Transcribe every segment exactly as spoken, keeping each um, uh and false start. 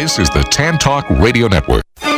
This is the Tan Talk Radio Network.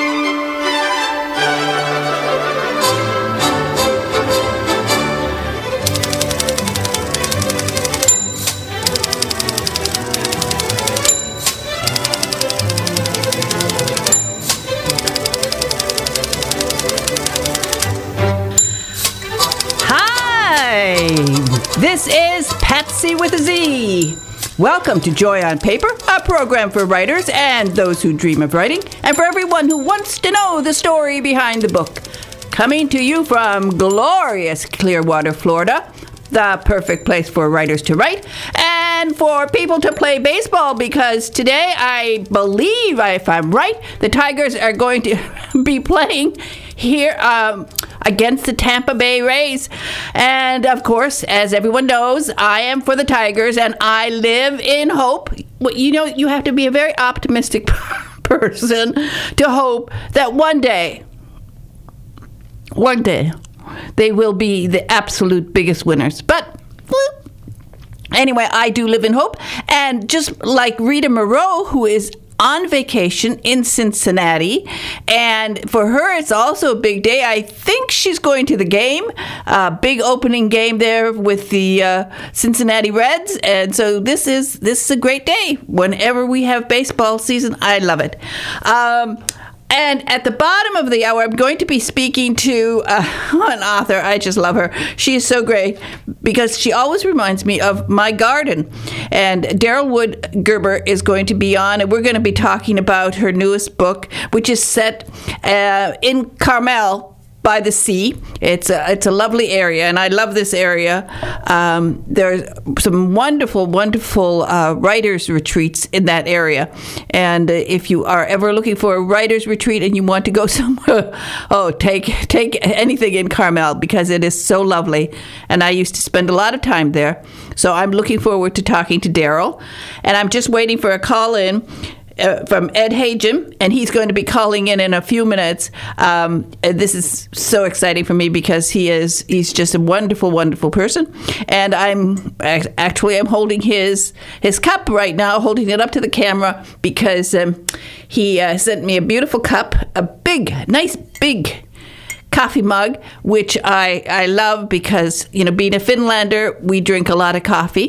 This is Patsy with a Z. Welcome to Joy on Paper, a program for writers and those who dream of writing, and for everyone who wants to know the story behind the book. Coming to you from glorious Clearwater, Florida, the perfect place for writers to write and for people to play baseball, because today, I believe, if I'm right, the Tigers are going to be playing here um, against the Tampa Bay Rays. And of course, as everyone knows, I am for the Tigers and I live in hope. Well, you know, you have to be a very optimistic person to hope that one day, one day, they will be the absolute biggest winners. But well, anyway, I do live in hope. And just like Rita Moreau, who is on vacation in Cincinnati, and for her it's also a big day. I think she's going to the game, uh, big opening game there with the uh, Cincinnati Reds, and so this is this is a great day. Whenever we have baseball season, I love it. Um, And at the bottom of the hour, I'm going to be speaking to uh, an author. I just love her. She is so great because she always reminds me of my garden. And Daryl Wood Gerber is going to be on, and we're going to be talking about her newest book, which is set uh, in Carmel by the sea. It's a, it's a lovely area, and I love this area. Um, there's some wonderful, wonderful uh, writers' retreats in that area. And uh, if you are ever looking for a writers' retreat and you want to go somewhere, oh, take take anything in Carmel, because it is so lovely. And I used to spend a lot of time there. So I'm looking forward to talking to Daryl. And I'm just waiting for a call in Uh, from Ed Hagem, and he's going to be calling in in a few minutes. Um, this is so exciting for me because he is he's just a wonderful, wonderful person. And I'm actually I'm holding his his cup right now, holding it up to the camera because um, he uh, sent me a beautiful cup, a big, nice, big coffee mug, which I I love because, you know, being a Finlander, we drink a lot of coffee.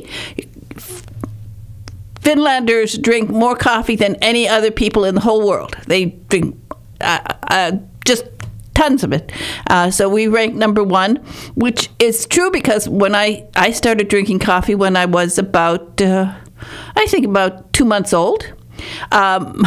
Finlanders drink more coffee than any other people in the whole world. They drink uh, uh, just tons of it. Uh, so we rank number one, which is true because when I, I started drinking coffee when I was about, uh, I think about two months old. Um,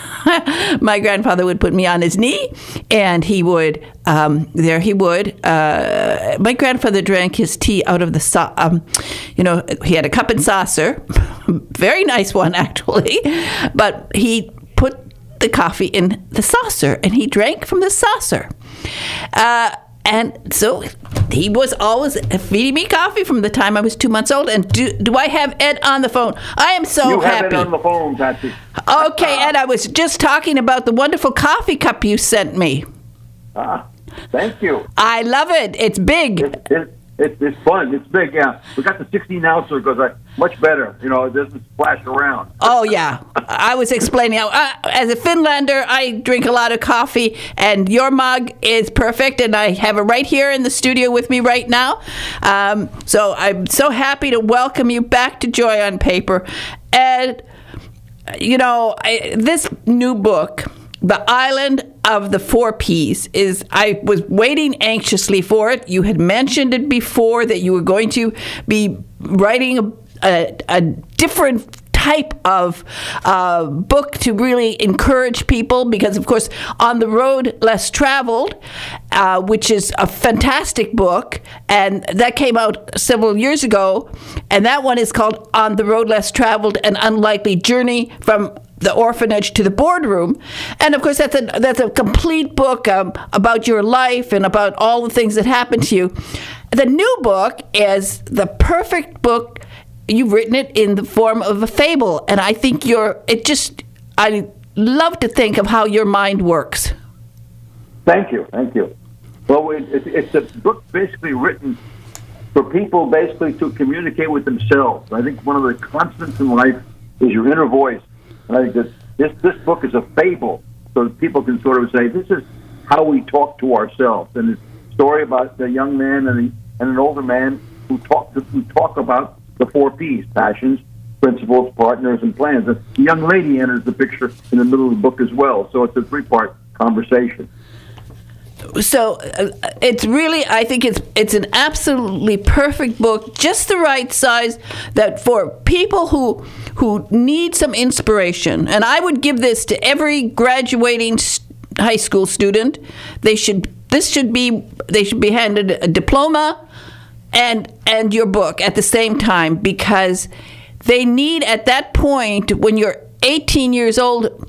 my grandfather would put me on his knee, and he would, um, there he would. Uh, my grandfather drank his tea out of the, so- um, you know, he had a cup and saucer, very nice one actually, but he put the coffee in the saucer, and he drank from the saucer. Uh, and so he was always feeding me coffee from the time I was two months old. And do, do I have Ed on the phone? I am so you happy. You have Ed on the phone, Patsy. Okay, Ed, I was just talking about the wonderful coffee cup you sent me. Ah, thank you. I love it. It's big. It, it, it, it's fun. It's big, yeah. We got the sixteen ouncer because I much better. You know, it doesn't splash around. Oh, yeah. I was explaining. How, uh, as a Finlander, I drink a lot of coffee, and your mug is perfect, and I have it right here in the studio with me right now. Um, so I'm so happy to welcome you back to Joy on Paper. And, you know, I, this new book, The Island of the Four Ps, is, I was waiting anxiously for it. You had mentioned it before that you were going to be writing a, a, a different type of uh, book to really encourage people because, of course, On the Road Less Traveled, uh, which is a fantastic book, and that came out several years ago, and that one is called On the Road Less Traveled, An Unlikely Journey from the Orphanage to the Boardroom. And of course, that's a that's a complete book um, about your life and about all the things that happened to you. The new book is the perfect book. You've written it in the form of a fable, and I think you're. It just. I love to think of how your mind works. Thank you, thank you. Well, it, it, it's a book basically written for people basically to communicate with themselves. I think one of the constants in life is your inner voice. And I think that this this book is a fable, so that people can sort of say, this is how we talk to ourselves. And it's a story about a young man and, a, and an older man who talk, who talk about the four Ps, passions, principles, partners, and plans. And the young lady enters the picture in the middle of the book as well, so it's a three-part conversation. So uh, it's really, I think it's it's an absolutely perfect book, just the right size that for people who who need some inspiration. And I would give this to every graduating st- high school student. They should this should be they should be handed a diploma and and your book at the same time, because they need, at that point when you're eighteen years old,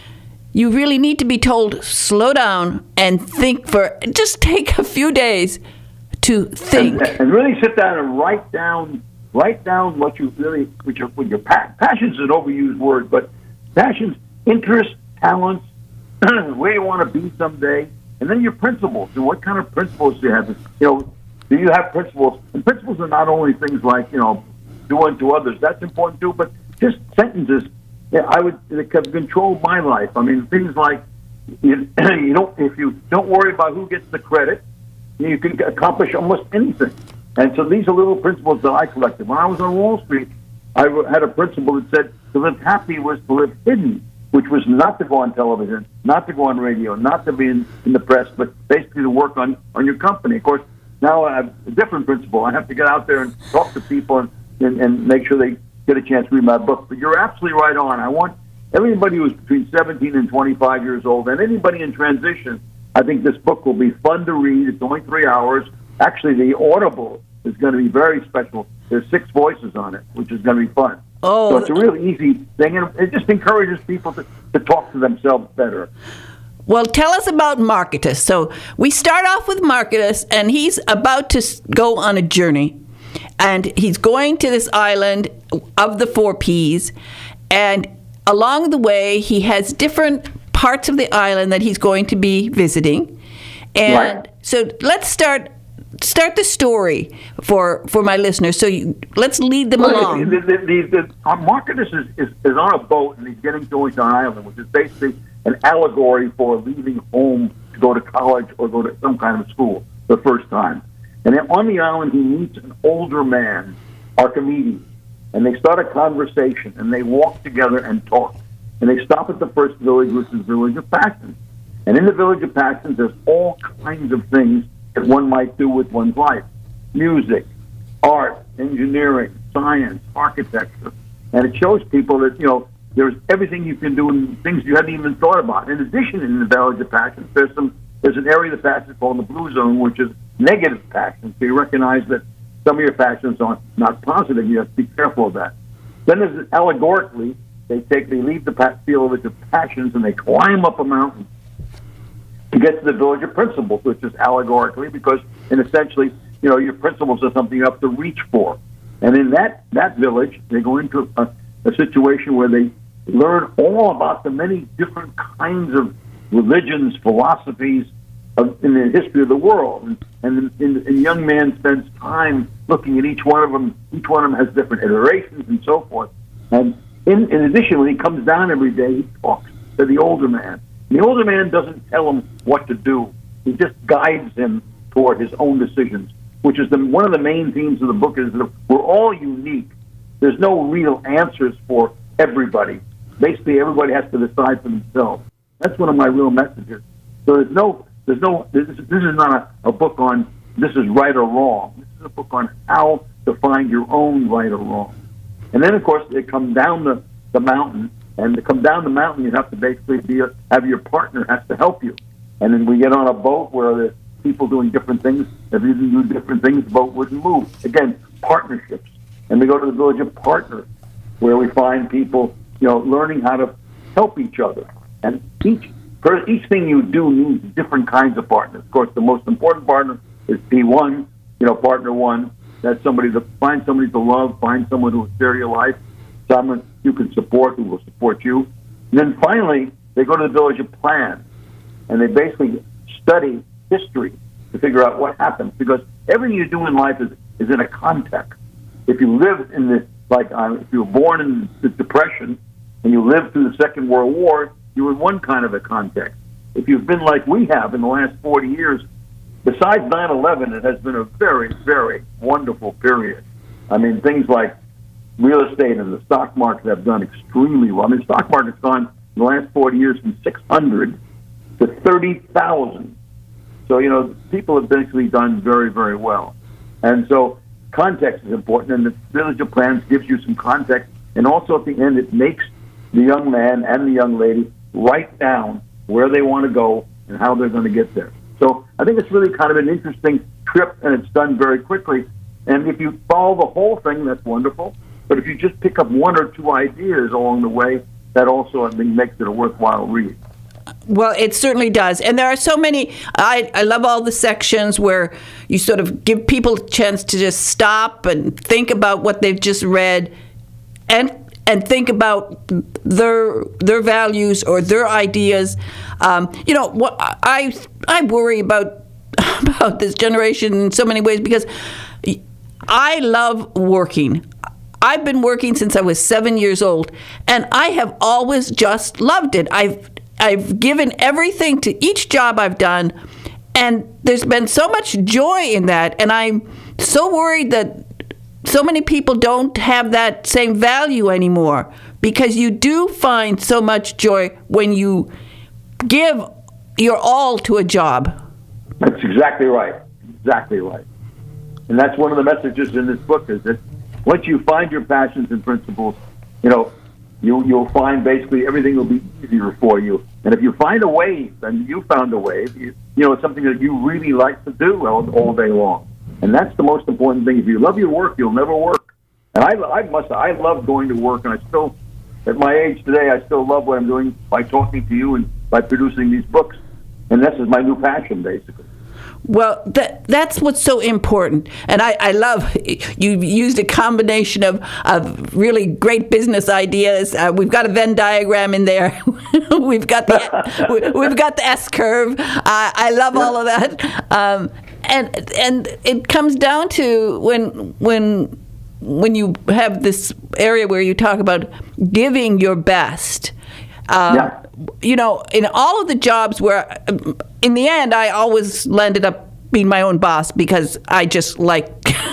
you really need to be told, slow down and think for, just take a few days to think. And, and really sit down and write down, write down what you really, what your, what your pa- passion's an overused word, but passions, interests, talents, where you want to be someday, and then your principles. And what kind of principles do you have? You know, do you have principles? And principles are not only things like, you know, do unto others. That's important too, but just sentences. Yeah, I would it could control my life. I mean, things like you, you don't if you don't worry about who gets the credit, you can accomplish almost anything. And so these are little principles that I collected. When I was on Wall Street, I had a principle that said to live happy was to live hidden, which was not to go on television, not to go on radio, not to be in, in the press, but basically to work on, on your company. Of course, now I have a different principle. I have to get out there and talk to people and, and, and make sure they get a chance to read my book. But you're absolutely right on. I want everybody who's between seventeen and twenty-five years old, and anybody in transition, I think this book will be fun to read. It's only three hours. Actually, the Audible is going to be very special. There's six voices on it, which is going to be fun. Oh, so it's a really easy thing, and it just encourages people to, to talk to themselves better. Well, tell us about Marketus. So we start off with Marketus, and he's about to go on a journey. And he's going to this island of the four Ps, and along the way, he has different parts of the island that he's going to be visiting. And right. So let's start start the story for for my listeners. So you, let's lead them well, along. The, the, the, the, uh, Marketus is, is, is on a boat, and he's getting to an island, which is basically an allegory for leaving home to go to college or go to some kind of school the first time. And then on the island, he meets an older man, Archimedes, and they start a conversation, and they walk together and talk. And they stop at the first village, which is the village of Passions. And in the village of Passions, there's all kinds of things that one might do with one's life. Music, art, engineering, science, architecture. And it shows people that, you know, there's everything you can do and things you hadn't even thought about. In addition, in the village of Passions, there's some there's an area of the Passions called the Blue Zone, which is negative passions. So you recognize that some of your passions are not positive. You have to be careful of that. Then there's allegorically, they take they leave the field of the passions and they climb up a mountain to get to the village of principles, which is allegorically because, and essentially, you know, your principles are something you have to reach for. And in that, that village, they go into a, a situation where they learn all about the many different kinds of religions, philosophies of, in the history of the world. And, and, and, and the young man spends time looking at each one of them. Each one of them has different iterations and so forth. And in, in addition, when he comes down every day, he talks to the older man. The older man doesn't tell him what to do. He just guides him toward his own decisions, which is the, one of the main themes of the book is that we're all unique. There's no real answers for everybody. Basically, everybody has to decide for themselves. That's one of my real messages. So there's no, there's no. This, this is not a, a book on this is right or wrong. This is a book on how to find your own right or wrong. And then, of course, they come down the, the mountain, and to come down the mountain, you have to basically be a, have your partner has to help you. And then we get on a boat where there's people doing different things. If you do different things, the boat wouldn't move. Again, partnerships. And we go to the village of partners, where we find people, you know, learning how to help each other. And each each thing you do needs different kinds of partners. Of course, the most important partner is P one, you know, partner one. That's somebody to find somebody to love, find someone who will share your life, someone you can support who will support you. And then finally, they go to the village of plans, and they basically study history to figure out what happens. Because everything you do in life is, is in a context. If you live in the, like, uh, if you were born in the Depression, and you lived through the Second World War, you're in one kind of a context. If you've been like we have in the last forty years, besides nine eleven, it has been a very, very wonderful period. I mean, things like real estate and the stock market have done extremely well. I mean, the stock market's gone in the last forty years from six hundred to thirty thousand. So, you know, people have basically done very, very well. And so context is important, and the Village of Plans gives you some context, and also at the end it makes the young man and the young lady write down where they want to go and how they're going to get there. So I think it's really kind of an interesting trip, and it's done very quickly. And if you follow the whole thing, that's wonderful. But if you just pick up one or two ideas along the way, that also, I think, makes it a worthwhile read. Well, it certainly does. And there are so many, I, I love all the sections where you sort of give people a chance to just stop and think about what they've just read and and think about their their values or their ideas. Um, you know, what I I worry about about this generation in so many ways, because I love working. I've been working since I was seven years old, and I have always just loved it. I've I've given everything to each job I've done, and there's been so much joy in that, and I'm so worried that so many people don't have that same value anymore, because you do find so much joy when you give your all to a job. That's exactly right. Exactly right. And that's one of the messages in this book, is that once you find your passions and principles, you know, you, you'll find basically everything will be easier for you. And if you find a way, then you found a way, you, you know, it's something that you really like to do all, all day long. And that's the most important thing. If you love your work, you'll never work. And I, I must, I love going to work, and I still, at my age today, I still love what I'm doing by talking to you and by producing these books. And this is my new passion, basically. Well, that that's what's so important. And I, I love you used a combination of, of really great business ideas. Uh, we've got a Venn diagram in there. we've got the we've got the S curve. Uh, I love all of that. Um, and and it comes down to when when when you have this area where you talk about giving your best. Um, yeah. You know, in all of the jobs where, in the end, I always landed up being my own boss because I just like.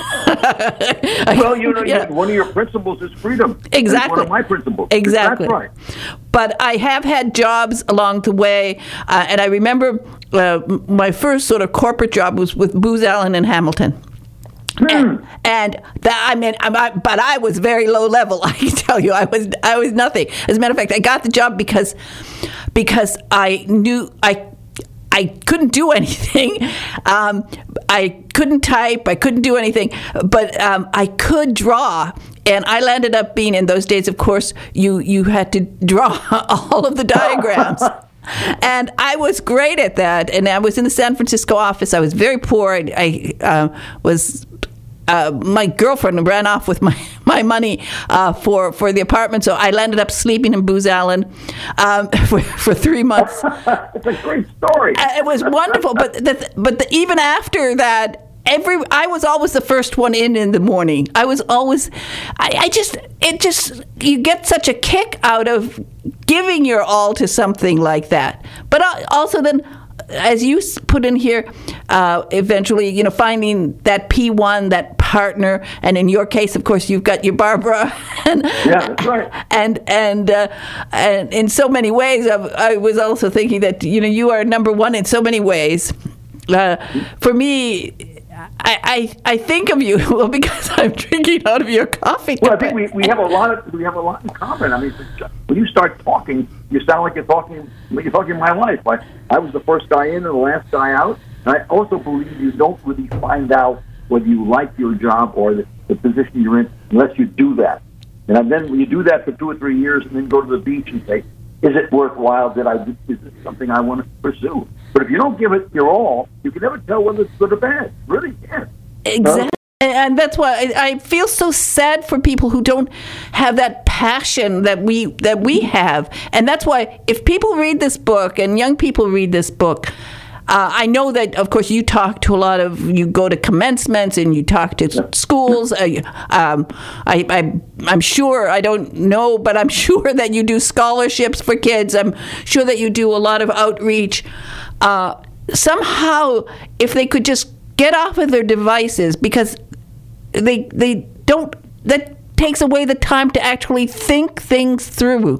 Well, you know, yeah. one of your principles is freedom. Exactly. One of my principles. Exactly. That's right. But I have had jobs along the way, uh, and I remember uh, my first sort of corporate job was with Booz Allen in Hamilton. And, and that, I mean, I, but I was very low level. I can tell you, I was, I was nothing. As a matter of fact, I got the job because, because I knew I, I couldn't do anything. Um, I couldn't type. I couldn't do anything. But um, I could draw. And I landed up being, in those days, of course, you you had to draw all of the diagrams. And I was great at that. And I was in the San Francisco office. I was very poor. I, I uh, was. Uh, my girlfriend ran off with my, my money uh, for, for the apartment, so I landed up sleeping in Booz Allen um, for, for three months. It's a great story. Uh, it was wonderful, but the, but the, even after that, every I was always the first one in in the morning. I was always, I, I just, it just, you get such a kick out of giving your all to something like that. But also then, as you put in here, uh, eventually, you know, finding that P one, that partner, and in your case, of course, you've got your Barbara. And, yeah, that's right. And and uh, and in so many ways, I, I was also thinking that, you know, you are number one in so many ways. Uh, for me, I, I I think of you well because I'm drinking out of your coffee cup. Well, I think we, we have a lot of we have a lot in common. I mean, when you start talking, you sound like you're talking like you're talking my life. I I was the first guy in and the last guy out. And I also believe you don't really find out whether you like your job or the, the position you're in unless you do that. And then when you do that for two or three years, and then go to the beach and say, "Is it worthwhile? Did I? Is this something I want to pursue?" But if you don't give it your all, you can never tell whether it's good or bad. Really can't. Exactly. Uh, And that's why I, I feel so sad for people who don't have that passion that we that we have. And that's why if people read this book and young people read this book, uh, I know that, of course, you talk to a lot of, you go to commencements and you talk to Yeah. schools. Uh, um, I, I, I'm sure, I don't know, but I'm sure that you do scholarships for kids. I'm sure that you do a lot of outreach. Uh, somehow, if they could just get off of their devices, because they they don't, that takes away the time to actually think things through.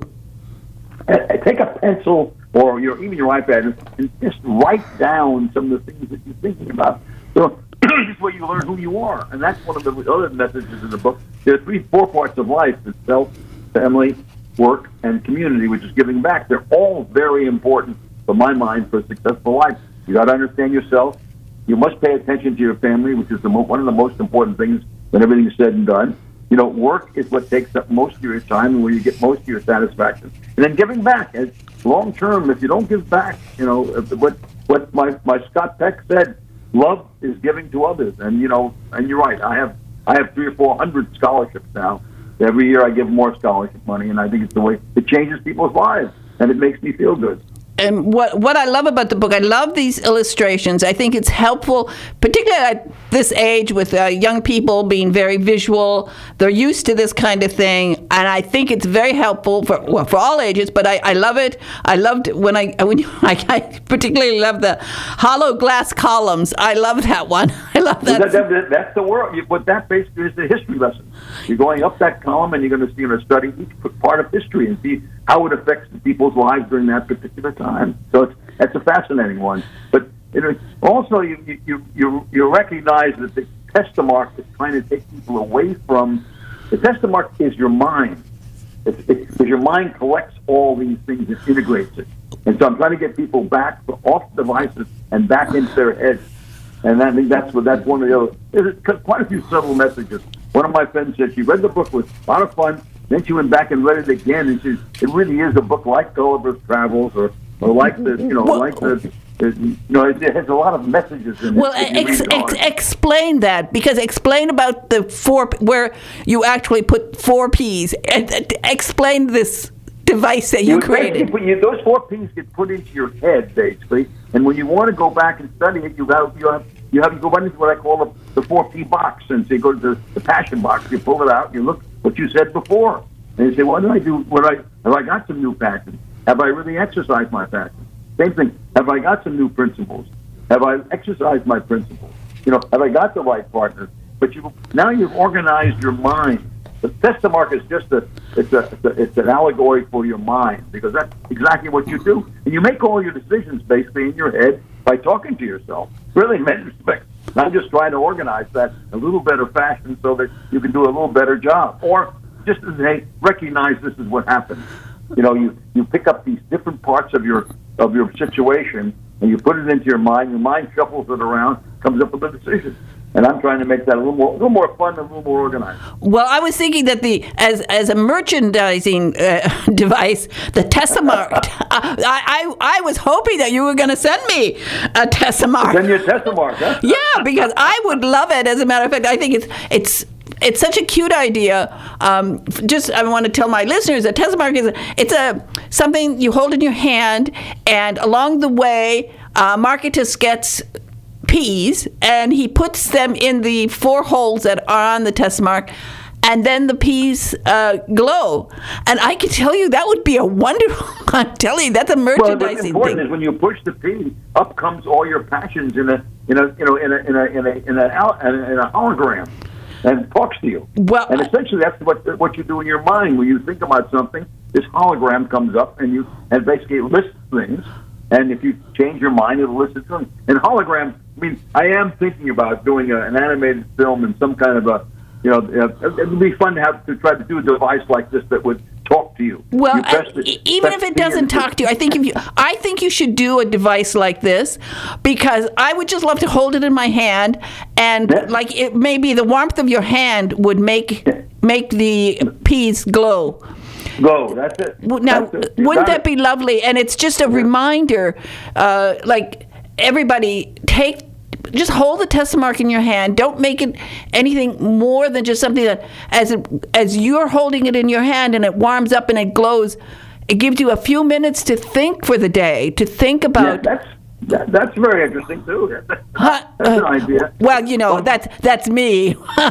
Uh, Take a pencil or your even your iPad and just write down some of the things that you're thinking about. So this way you learn who you are, and that's one of the other messages in the book. There are three, four parts of life: it's self, family, work, and community, which is giving back. They're all very important, for my mind, for a successful life. You got to understand yourself. You must pay attention to your family, which is the mo- one of the most important things when everything is said and done. You know, work is what takes up most of your time and where you get most of your satisfaction. And then giving back. As long term, if you don't give back, you know, what what my, my Scott Peck said, love is giving to others. And, you know, and you're right. I have I have three or four hundred scholarships now. Every year I give more scholarship money, and I think it's the way it changes people's lives, and it makes me feel good. And what what I love about the book, I love these illustrations. I think it's helpful, particularly at this age with uh, young people being very visual. They're used to this kind of thing, and I think it's very helpful for well, for all ages. But I, I love it. I loved when I when you, I, I particularly love the hollow glass columns. I love that one. I love that. Well, that, that that's the world. What that basically is the history lesson. You're going up that column, and you're going to see, you're going to study each part of history and see how it affects people's lives during that particular time. So it's that's a fascinating one. But you know, also you you you you recognize that the Testamark is trying to take people away from the Testamark is your mind. It's, it's, because your mind collects all these things and integrates it. And so I'm trying to get people back off devices and back into their heads. And I think that's what that's one of the other. There's quite a few subtle messages. One of my friends said she read the book with a lot of fun. Then she went back and read it again, and she it really is a book like Gulliver's Travels, or, or like the you know well, like the, the you know it, it has a lot of messages in it. Well, ex- ex- explain that, because explain about the four where you actually put four P's. And, uh, explain this device that you, you created. Put, you, those four P's get put into your head basically, and when you want to go back and study it, you have you have you have to go into what I call the, the four P box, and so you go to the, the passion box, you pull it out, you look what you said before, and you say, what did I do? What I have I got some new passion? Have I really exercised my passion? Same thing. Have I got some new principles? Have I exercised my principles? You know, have I got the right partner? But you now you've organized your mind. The Testamark is just a it's a, it's a it's an allegory for your mind, because that's exactly what you do, and you make all your decisions basically in your head by talking to yourself. Really, in many respects. I'm just trying to organize that a little better fashion so that you can do a little better job, or just to say, recognize this is what happened. You know, you, you pick up these different parts of your of your situation and you put it into your mind. Your mind shuffles it around, comes up with a decision. And I'm trying to make that a little more, a little more fun, and a little more organized. Well, I was thinking that the as as a merchandising uh, device, the Testamark. I, I I was hoping that you were going to send me a Testamark. Send you a Testamark, huh? Yeah, because I would love it. As a matter of fact, I think it's it's. It's such a cute idea. Um, just I want to tell my listeners that Testamark is a, it's a something you hold in your hand, and along the way, uh, Marketus gets peas, and he puts them in the four holes that are on the Testamark, and then the peas uh, glow. And I can tell you that would be a wonderful. I'm telling you, that's a merchandising well, what's important thing. is when you push the pea, up comes all your passions in a in a you know in a in a in a in a, in a hologram. And talks to you. Well, and essentially, that's what what you do in your mind when you think about something. This hologram comes up, and you and basically it lists things. And if you change your mind, it'll list it things. And hologram. I mean, I am thinking about doing a, an animated film and some kind of a, you know, uh, it would be fun to have to try to do a device like this that would talk to you. Well, you I, it, even if it doesn't talk to you, I think if you, I think you should do a device like this, because I would just love to hold it in my hand, and yeah. like it maybe the warmth of your hand would make yeah. make the peas glow. Go. That's it. Now, That's it. wouldn't that it. be lovely? And it's just a yeah. reminder, uh, like everybody take. Just hold the Testamark in your hand. Don't make it anything more than just something that, as it, as you're holding it in your hand and it warms up and it glows, it gives you a few minutes to think for the day, to think about. Yeah, that's That, that's very interesting too. That's, Huh? that's an idea. Well, you know, that's that's me.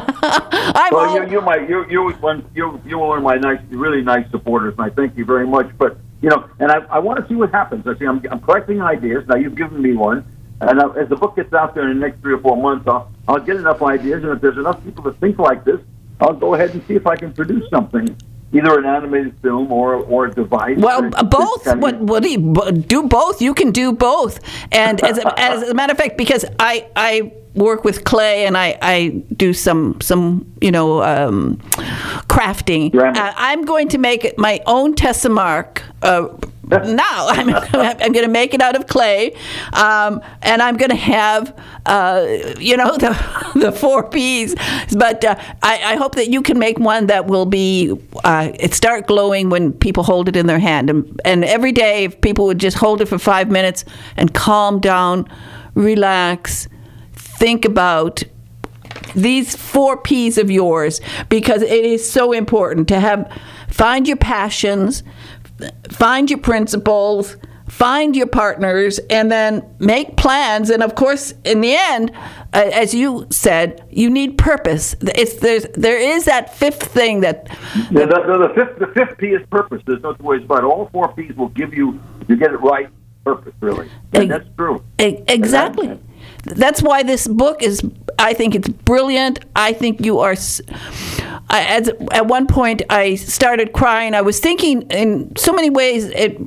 I'm Well, all, you're, you're my you're you're one you're, you're one of my nice, really nice supporters, and I thank you very much. But you know, and I, I want to see what happens. I see I'm, I'm collecting ideas. Now you've given me one, and I, as the book gets out there in the next three or four months, I'll I'll get enough ideas, and if there's enough people that think like this, I'll go ahead and see if I can produce something. Either an animated film or or a device. well, Or- both. What, what do you bo- do? Both. You can do both. And as a, as a matter of fact, because I I work with clay and I, I do some some you know um, crafting. Ceramics. Uh, I'm going to make it my own Tessmark. Uh, now I'm I'm going to make it out of clay, um, and I'm going to have uh, you know the the four P's. But uh, I, I hope that you can make one that will be uh, it start glowing when people hold it in their hand, and and every day if people would just hold it for five minutes and calm down, relax, think about these four P's of yours, because it is so important to have find your passions, find your principles, find your partners, and then make plans. And of course, in the end, uh, as you said, you need purpose. It's there's there is that fifth thing that. The, the, the fifth the fifth P is purpose. There's no two ways about it. All four P's will give you, if you get it right, purpose, really. And that's true. E- Exactly. And That's why this book is, I think it's brilliant. I think you are, s- I, as, at one point I started crying. I was thinking in so many ways it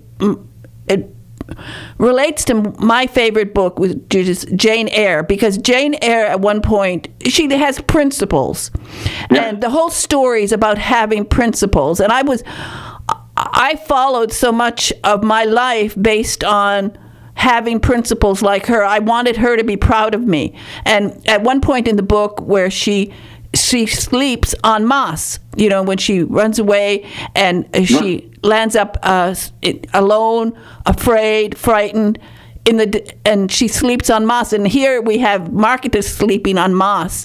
it relates to my favorite book, which is Jane Eyre, because Jane Eyre at one point, she has principles. Yeah. And the whole story is about having principles. And I was, I followed so much of my life based on having principles like her. I wanted her to be proud of me. And at one point in the book where she she sleeps on moss, you know, when she runs away and she lands up uh, alone, afraid, frightened, in the and she sleeps on moss. And here we have Marcus sleeping on moss.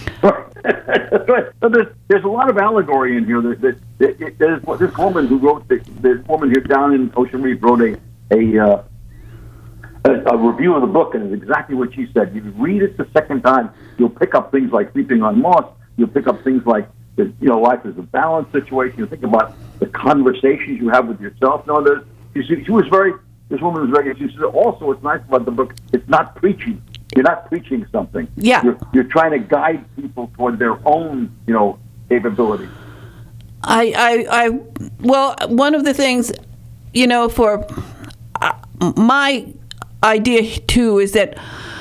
That's right. So there's, there's a lot of allegory in here. There's, there's, there's this woman who wrote, this, this woman here down in Ocean Reef wrote a, a, uh, a, a review of the book, and it's exactly what she said. You read it the second time, you'll pick up things like sleeping on moss. You'll pick up things like, you know, life is a balance situation. You think about the conversations you have with yourself. No, there's, she, she was very, this woman was very, she said also what's nice about the book, it's not preaching. You're not preaching something. Yeah. You're, you're trying to guide people toward their own, you know, capabilities. I, I, I, well, one of the things, you know, for uh, my idea too is that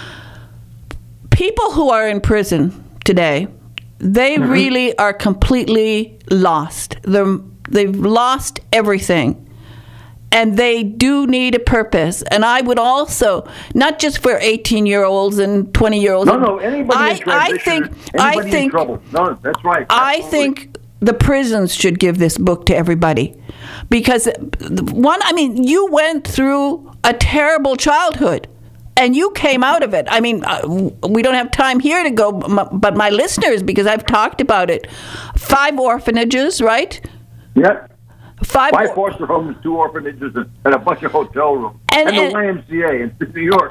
people who are in prison today, they mm-hmm. really are completely lost. They're, they've lost everything. And they do need a purpose. And I would also, not just for eighteen-year-olds and twenty-year-olds. No, no, anybody I, in transition, I think, anybody I think, in trouble. No, that's right. I Absolutely. think the prisons should give this book to everybody. Because, one, I mean, you went through a terrible childhood. And you came out of it. I mean, uh, we don't have time here to go, but my listeners, because I've talked about it, five orphanages, right? Yeah. Five, Five foster homes, two orphanages, and, and a bunch of hotel rooms. And, and, and the Y M C A in New York.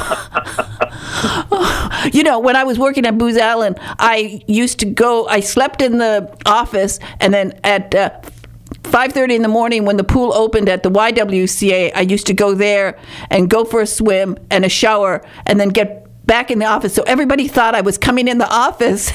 You know, when I was working at Booz Allen, I used to go, I slept in the office, and then at uh, five thirty in the morning when the pool opened at the Y W C A, I used to go there and go for a swim and a shower and then get back in the office. So everybody thought I was coming in the office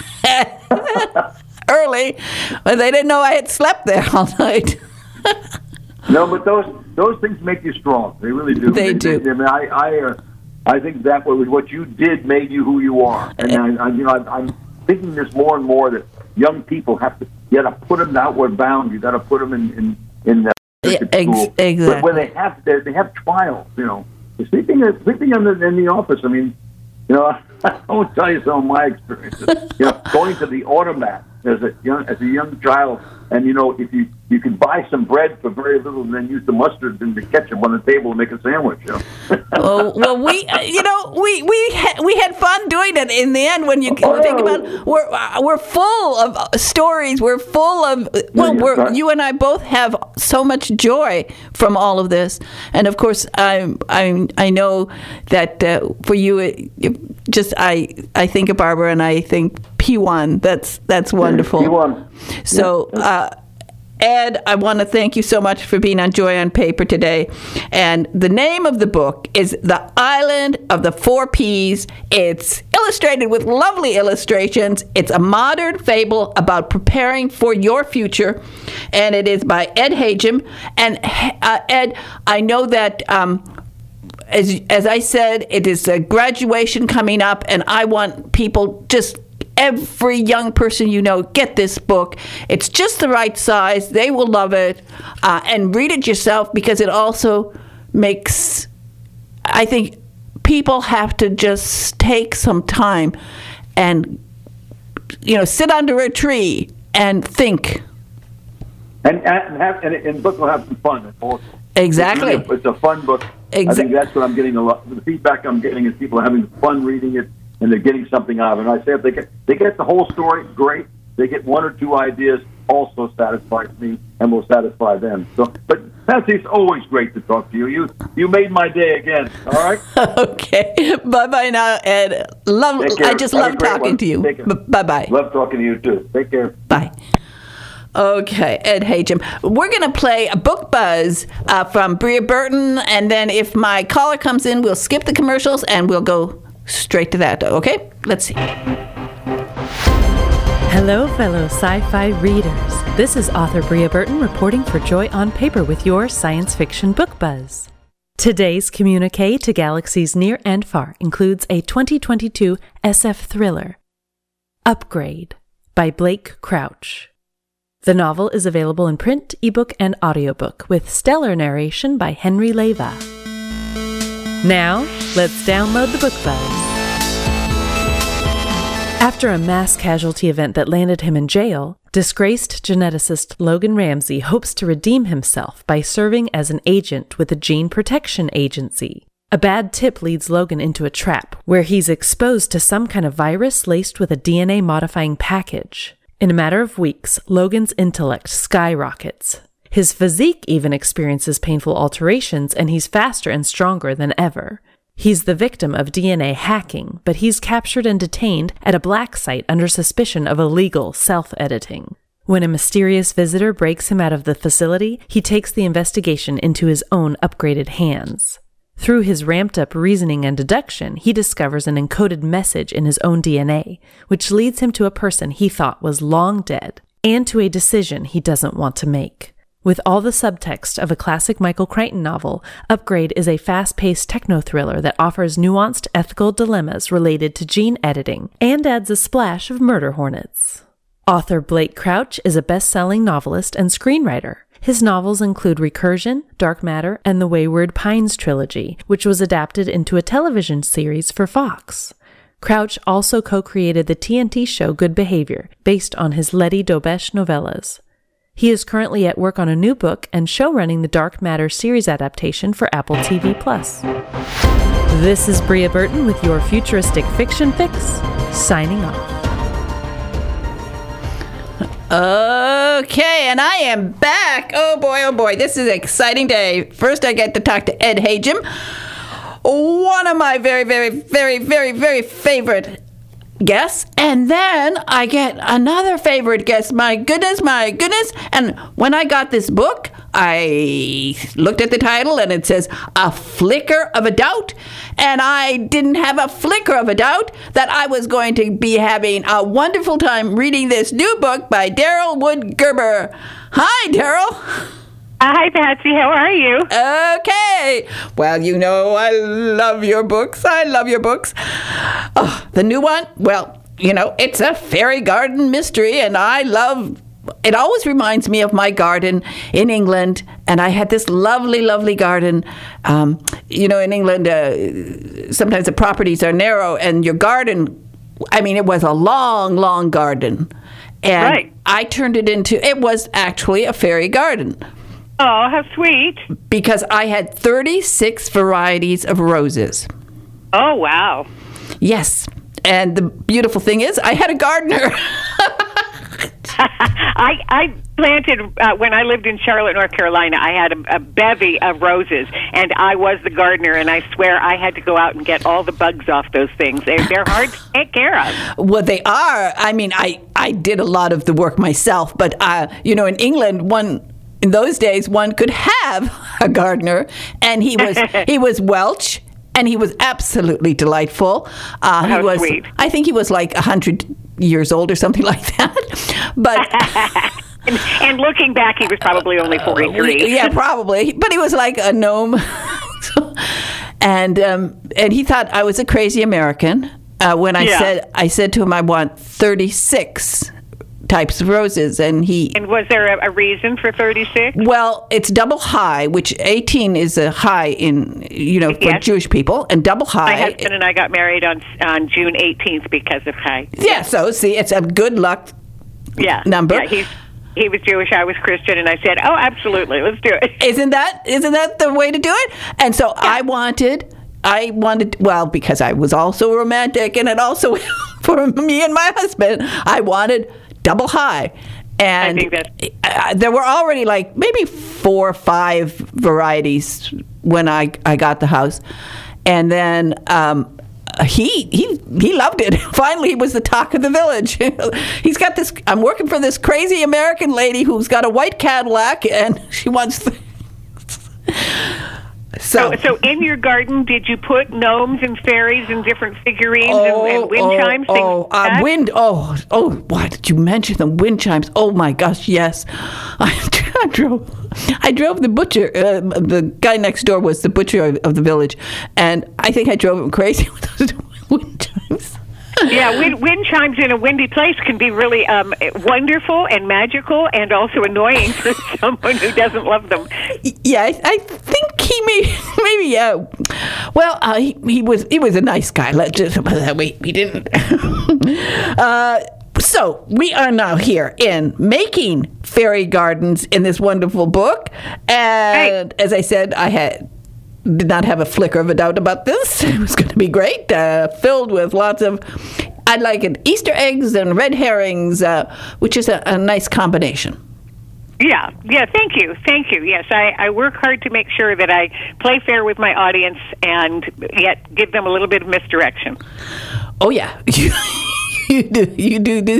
early, but they didn't know I had slept there all night. No, but those those things make you strong. They really do. They, they do. They, I mean, I I, uh, I think that was what you did made you who you are. And I, I, you know, I, I'm thinking this more and more that young people have to. You got to put them outward bound. You got to put them in in in the yeah, ex- school. exactly. But when they have they, they have trials, you know, sleeping sleeping in the in the office. I mean, you know, I won't tell you some of my experiences. You know, going to the automat as a young as a young child. And, you know, if you, you can buy some bread for very little and then use the mustard and the ketchup on the table and make a sandwich, you know. well, well, we, uh, you know, we we ha- we had fun doing it in the end. When you oh. think about it, we're uh, we're full of stories. We're full of well, yeah, we're, right. you and I both have so much joy from all of this. And of course, I I I know that uh, for you, it, it just I I think of Barbara and I think P one. That's that's wonderful. P one. So. Yeah. Uh, Ed, I want to thank you so much for being on Joy on Paper today. And the name of the book is The Island of the Four Ps. It's illustrated with lovely illustrations. It's a modern fable about preparing for your future. And it is by Ed Hagem. And uh, Ed, I know that... Um, As as I said, it is a graduation coming up, and I want people, just every young person you know, get this book. It's just the right size. They will love it. Uh, and read it yourself, because it also makes, I think, people have to just take some time and, you know, sit under a tree and think. And and, have, and, and the book will have some fun also. Exactly. It's, really a, it's a fun book. Exactly. I think that's what I'm getting a lot. The feedback I'm getting is people are having fun reading it, and they're getting something out of it. And I say if they get they get the whole story, great. They get one or two ideas, also satisfies me and will satisfy them. So, but Patsy, it's always great to talk to you. You you made my day again. All right. Okay. Bye bye now, Ed. Love. I just Have love talking one. to you. B- bye bye. Love talking to you too. Take care. Bye. Okay, Ed Hagem. We're going to play a book buzz uh, from Bria Burton, and then if my caller comes in, we'll skip the commercials and we'll go straight to that. Okay? Let's see. Hello, fellow sci-fi readers. This is author Bria Burton reporting for Joy on Paper with your science fiction book buzz. Today's communique to galaxies near and far includes a twenty twenty-two S F thriller, Upgrade, by Blake Crouch. The novel is available in print, ebook, and audiobook, with stellar narration by Henry Leva. Now, let's download the book buzz. After a mass casualty event that landed him in jail, disgraced geneticist Logan Ramsey hopes to redeem himself by serving as an agent with a gene protection agency. A bad tip leads Logan into a trap, where he's exposed to some kind of virus laced with a D N A-modifying package. In a matter of weeks, Logan's intellect skyrockets. His physique even experiences painful alterations, and he's faster and stronger than ever. He's the victim of D N A hacking, but he's captured and detained at a black site under suspicion of illegal self-editing. When a mysterious visitor breaks him out of the facility, he takes the investigation into his own upgraded hands. Through his ramped-up reasoning and deduction, he discovers an encoded message in his own D N A, which leads him to a person he thought was long dead, and to a decision he doesn't want to make. With all the subtext of a classic Michael Crichton novel, Upgrade is a fast-paced techno-thriller that offers nuanced ethical dilemmas related to gene editing, and adds a splash of murder hornets. Author Blake Crouch is a best-selling novelist and screenwriter. His novels include Recursion, Dark Matter, and the Wayward Pines trilogy, which was adapted into a television series for Fox. Crouch also co-created the T N T show Good Behavior, based on his Letty Dobesh novellas. He is currently at work on a new book and showrunning the Dark Matter series adaptation for Apple T V Plus. This is Bria Burton with your futuristic fiction fix, signing off. Okay, and I am back. Oh boy, oh boy, this is an exciting day. First, I get to talk to Ed Hagem, one of my very, very, very, very, very favorite guests. And then I get another favorite guest. My goodness, my goodness. And when I got this book, I looked at the title and it says, A Flicker of a Doubt. And I didn't have a flicker of a doubt that I was going to be having a wonderful time reading this new book by Daryl Wood Gerber. Hi, Daryl. Hi, Patsy. How are you? Okay. Well, you know, I love your books. I love your books. Oh, the new one, well, you know, it's a fairy garden mystery, and I love it. Always reminds me of my garden in England, and I had this lovely, lovely garden. Um, you know, in England, uh, sometimes the properties are narrow, and your garden, I mean, it was a long, long garden. And Right. I turned it into, it was actually a fairy garden Oh, how sweet. because I had thirty-six varieties of roses. Oh, wow. Yes. And the beautiful thing is, I had a gardener. I I planted, uh, when I lived in Charlotte, North Carolina, I had a, a bevy of roses, and I was the gardener, and I swear I had to go out and get all the bugs off those things. They're, they're hard to take care of. Well, they are. I mean, I, I did a lot of the work myself, but, uh, you know, in England, one... in those days, one could have a gardener, and he was he was Welsh, and he was absolutely delightful. Uh, How he was, sweet. I think he was like a hundred years old or something like that. But and, and looking back, he was probably only forty-three. yeah, probably. But he was like a gnome, and um, and he thought I was a crazy American uh, when I Yeah. said I said to him I want thirty-six types of roses, and he. And was there a, a reason for thirty-six? Well, it's double high, which eighteen is a high in, you know, for Yes. Jewish people, and double My high. husband and I got married on on June eighteenth because of Chai. Yeah, so see, it's a good luck Yeah. number. Yeah, he's, he was Jewish, I was Christian, and I said, oh, absolutely, let's do it. Isn't that isn't that the way to do it? And so I wanted, I wanted, well, because I was also romantic, and it also for me and my husband, I wanted double high. And I think that's- uh, there were already like maybe four or five varieties when I, I got the house. And then um, he he he loved it. Finally, he was the talk of the village. He's got this, I'm working for this crazy American lady who's got a white Cadillac, and she wants the, So, so in your garden, did you put gnomes and fairies and different figurines Oh, and, and wind oh, chimes? Things oh, like uh, that? wind. Oh, oh, why did you mention the wind chimes? Oh my gosh, yes. I, I drove. I drove the butcher. Uh, the guy next door was the butcher of, of the village, and I think I drove him crazy with those wind chimes. Yeah, wind, wind chimes in a windy place can be really um, wonderful and magical, and also annoying for someone who doesn't love them. Yeah, I, I think he may, maybe. Yeah. Well, uh, he, he was he was a nice guy. Let's just put it that way. He didn't. uh, so we are now here in making fairy gardens in this wonderful book, and as I said, I had. Did not have a flicker of a doubt about this. It was going to be great, uh, filled with lots of, I like it, Easter eggs and red herrings, uh, which is a, a nice combination. Yeah, yeah, thank you, thank you. Yes, I, I work hard to make sure that I play fair with my audience and yet give them a little bit of misdirection. Oh, yeah. You, you do, you do do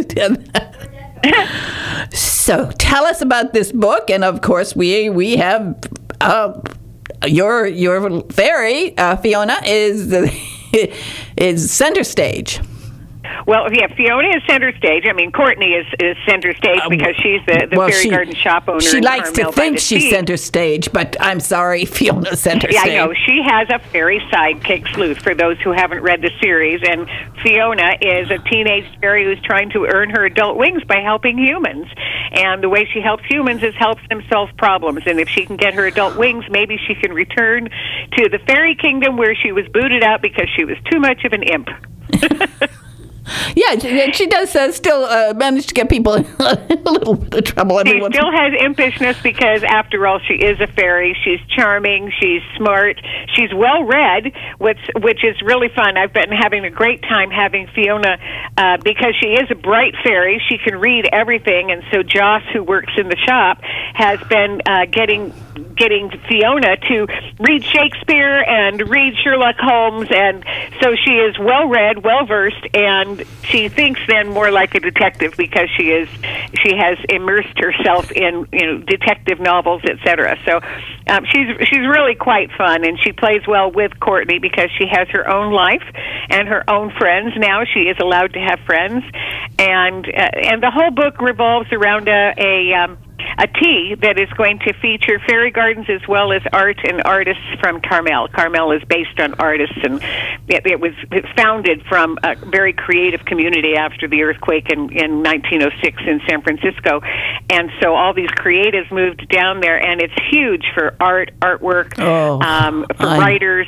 that. So tell us about this book, and of course we we have uh, your your fairy uh, Fiona is is center stage. Well, yeah, Fiona is center stage. I mean, Courtney is, is center stage because she's the, the well, fairy she, garden shop owner. She in likes Carmel to by think the she's sea. center stage, but I'm sorry, Fiona's center Yeah, stage. I know. She has a fairy sidekick, Sleuth, for those who haven't read the series. And Fiona is a teenage fairy who's trying to earn her adult wings by helping humans. And the way she helps humans is helps them solve problems. And if she can get her adult wings, maybe she can return to the fairy kingdom where she was booted out because she was too much of an imp. Yeah, she, she does uh, still uh, manage to get people in a little bit of trouble. She every once still in a while. has impishness because, after all, she is a fairy. She's charming. She's smart. She's well-read, which which is really fun. I've been having a great time having Fiona uh, because she is a bright fairy. She can read everything, and so Joss, who works in the shop, has been uh, getting getting Fiona to read Shakespeare and read Sherlock Holmes, and so she is well-read, well-versed, and she thinks then more like a detective because she is she has immersed herself in, you know, detective novels, et cetera. So um, she's she's really quite fun, and she plays well with Courtney because she has her own life and her own friends now. She is allowed to have friends, and uh, and the whole book revolves around a a um, a tea that is going to feature fairy gardens as well as art and artists from Carmel. Carmel is based on artists, and it, it was founded from a very creative community after the earthquake in, in nineteen oh six in San Francisco. And so all these creatives moved down there, and it's huge for art, artwork, Oh, um, for I- writers.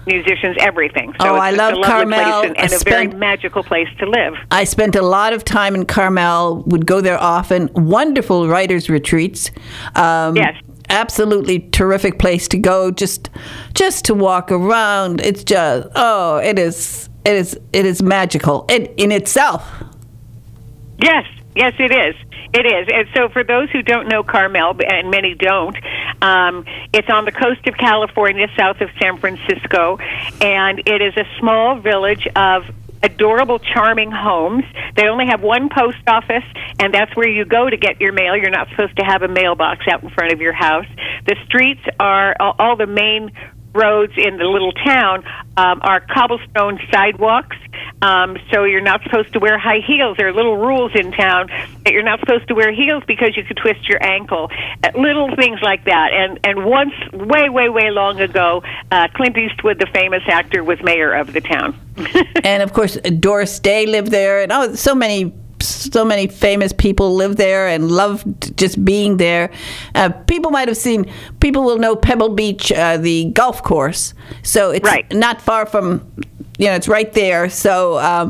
musicians, everything. So oh, it's I just love a lovely Carmel. place and, and I a spent, very magical place to live. I spent a lot of time in Carmel, would go there often. Wonderful writers' retreats. Um, yes. Absolutely terrific place to go, just just to walk around. It's just, oh, it is, it is, it is magical in, in itself. Yes, yes, it is. It is. And so for those who don't know Carmel, and many don't, um, it's on the coast of California, south of San Francisco, and it is a small village of adorable, charming homes. They only have one post office, and that's where you go to get your mail. You're not supposed to have a mailbox out in front of your house. The streets are, all the main roads in the little town um, are cobblestone sidewalks, um, so you're not supposed to wear high heels. There are little rules in town that you're not supposed to wear heels because you could twist your ankle. Uh, little things like that. And and once, way, way, way long ago, uh, Clint Eastwood, the famous actor, was mayor of the town. And, of course, Doris Day lived there, and oh, so many So many famous people live there and loved just being there. Uh, people might have seen, people will know Pebble Beach, uh, the golf course. So it's right. not far from, you know, it's right there. So, um,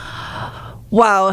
wow.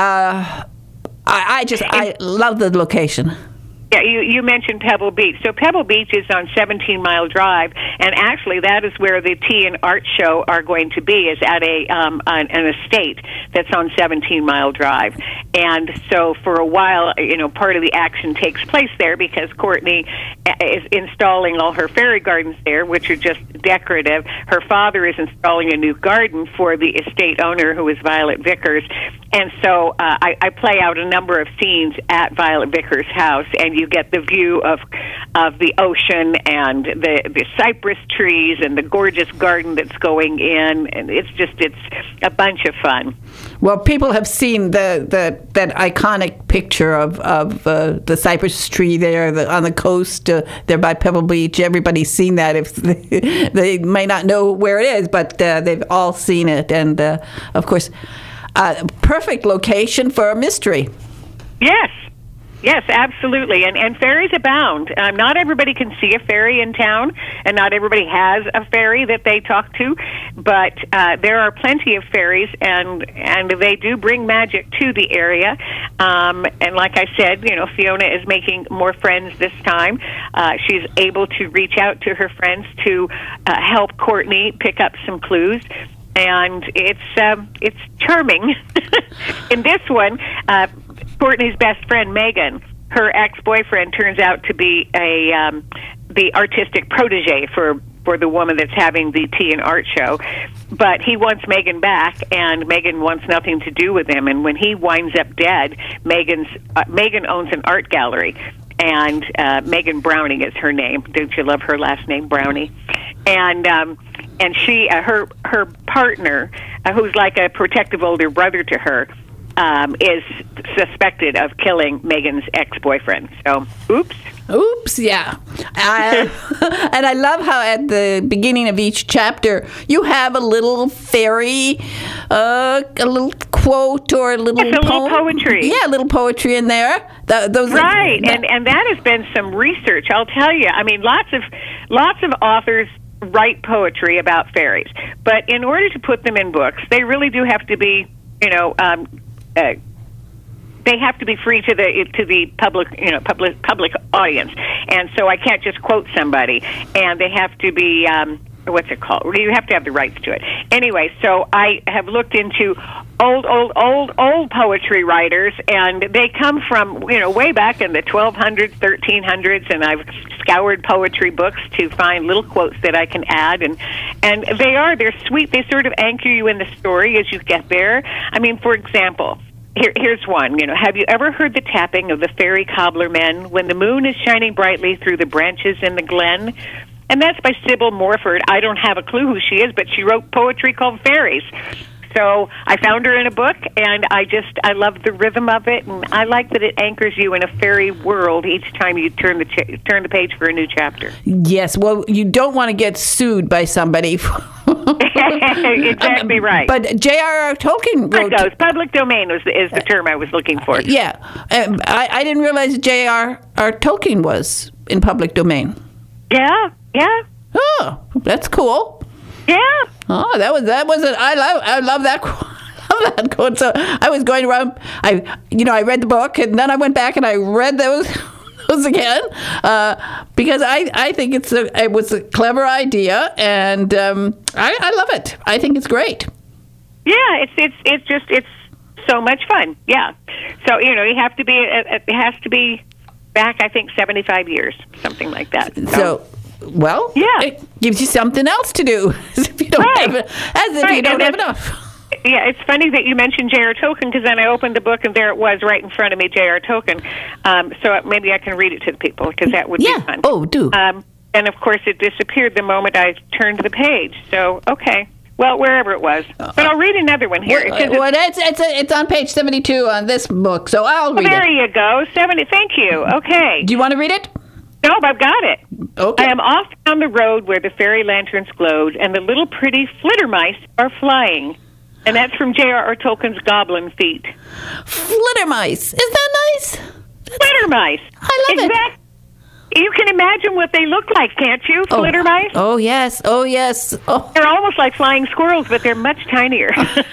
Uh, I, I just, I love the location. Yeah, you, you mentioned Pebble Beach. So Pebble Beach is on seventeen Mile Drive, and actually that is where the Tea and Art Show are going to be, is at a um, an, an estate that's on seventeen Mile Drive. And so for a while, you know, part of the action takes place there because Courtney is installing all her fairy gardens there, which are just decorative. Her father is installing a new garden for the estate owner, who is Violet Vickers. And so uh, I, I play out a number of scenes at Violet Vickers' house, and you get the view of of the ocean and the the cypress trees and the gorgeous garden that's going in, and it's just it's a bunch of fun. Well, people have seen the, the that iconic picture of of uh, the cypress tree there the, on the coast uh, there by Pebble Beach. Everybody's seen that. If they, they may not know where it is, but uh, they've all seen it, and uh, of course, uh, perfect location for a mystery. Yes. Yes, absolutely, and and ferries abound. Um, not everybody can see a ferry in town, and not everybody has a ferry that they talk to, but uh, there are plenty of ferries, and and they do bring magic to the area. Um, and like I said, you know, Fiona is making more friends this time. Uh, she's able to reach out to her friends to uh, help Courtney pick up some clues. And it's um, it's charming. In this one, uh, Courtney's best friend Megan, her ex-boyfriend, turns out to be a um, the artistic protege for for the woman that's having the Tea and Art Show. But he wants Megan back, and Megan wants nothing to do with him. And when he winds up dead, Megan's uh, Megan owns an art gallery, and uh, Megan Browning is her name. Don't you love her last name, Brownie? And um, and she, uh, her her partner, uh, who's like a protective older brother to her, um, is suspected of killing Megan's ex-boyfriend. So, oops. Oops, yeah. I, and I love how at the beginning of each chapter you have a little fairy, uh, a little quote or a little It's a poem. little poetry. Yeah, a little poetry in there. Th- those Right, are, and and that has been some research, I'll tell you. I mean, lots of lots of authors write poetry about fairies, but in order to put them in books, they really do have to be, you know, um, uh, they have to be free to the to the public, you know, public public audience. And so I can't just quote somebody, and they have to be um, what's it called? You have to have the rights to it. Anyway, so I have looked into old, old, old, old poetry writers, and they come from, you know, way back in the twelve hundreds, thirteen hundreds, and I've scoured poetry books to find little quotes that I can add, and and they are, they're sweet. They sort of anchor you in the story as you get there. I mean, for example, Here, here's one. You know, have you ever heard the tapping of the fairy cobbler men when the moon is shining brightly through the branches in the glen? And that's by Sybil Morford. I don't have a clue who she is, but she wrote poetry called Fairies. So I found her in a book, and I just, I love the rhythm of it, and I like that it anchors you in a fairy world each time you turn the ch- turn the page for a new chapter. Yes, well, you don't want to get sued by somebody. Exactly right. But J R R. Tolkien wrote... Goes. Public domain was the, is the term I was looking for. Yeah. Um, I, I didn't realize J R R. Tolkien was in public domain. Yeah, yeah. Oh, that's cool. Yeah. Oh, that was that was it. I love I love that. I love that quote. So I was going around. I you know I read the book and then I went back and I read those those again uh, because I, I think it's a it was a clever idea and um, I, I love it. I think it's great. Yeah, it's it's it's just it's so much fun. Yeah. So you know you have to be it has to be back. I think seventy-five years, something like that. So. so Well, yeah. It gives you something else to do, as if you don't right. have, as if right. you don't and have enough. Yeah, it's funny that you mentioned J R. Tolkien because then I opened the book and there it was right in front of me, J R. Tolkien. Um, so maybe I can read it to the people because that would yeah. be fun. Oh, do. Um, and of course, it disappeared the moment I turned the page. So okay, well, wherever it was. But I'll read another one here. Well, well it's it's a, it's on page seventy-two on this book, so I'll read well, there it. There you go, seventy. Thank you. Okay. Do you want to read it? No, I've got it. Okay. I am off down the road where the fairy lanterns glowed, and the little pretty flittermice are flying. And that's from J R. Tolkien's Goblin Feet. Flittermice. Is that nice? That's, flittermice. I love exactly. it. You can imagine what they look like, can't you? Oh. Flittermice? Oh, yes. Oh, yes. Oh. They're almost like flying squirrels, but they're much tinier.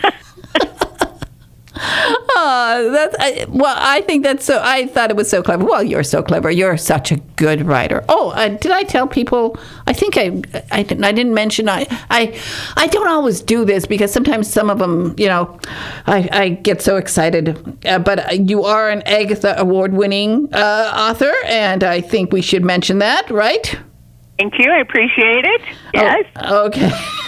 Oh, that's I, well. I think that's so. I thought it was so clever. Well, you're so clever. You're such a good writer. Oh, uh, did I tell people? I think I, I didn't. I didn't mention. I, I, I don't always do this because sometimes some of them, you know, I, I get so excited. Uh, but you are an Agatha Award-winning uh, author, and I think we should mention that, right? Thank you. I appreciate it. Yes. Oh, okay.